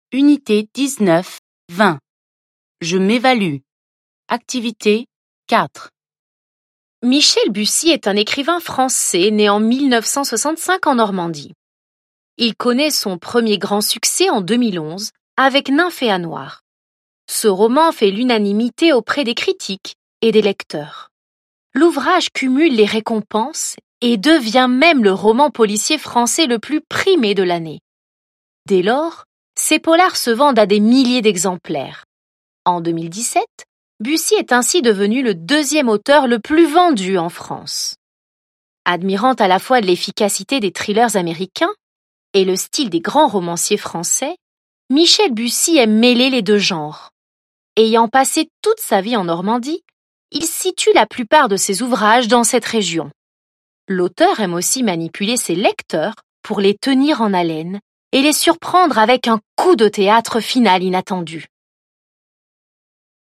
Unité 19-20. Je m'évalue. Activité 4. Michel Bussy est un écrivain français né en 1965 en Normandie. Il connaît son premier grand succès en 2011 avec Nymphéa Noir. Ce roman fait l'unanimité auprès des critiques et des lecteurs. L'ouvrage cumule les récompenses et devient même le roman policier français le plus primé de l'année. Dès lors, ces polars se vendent à des milliers d'exemplaires. En 2017, Bussy est ainsi devenu le deuxième auteur le plus vendu en France. Admirant à la fois l'efficacité des thrillers américains et le style des grands romanciers français, Michel Bussy aime mêler les deux genres. Ayant passé toute sa vie en Normandie, il situe la plupart de ses ouvrages dans cette région. L'auteur aime aussi manipuler ses lecteurs pour les tenir en haleine et les surprendre avec un coup de théâtre final inattendu.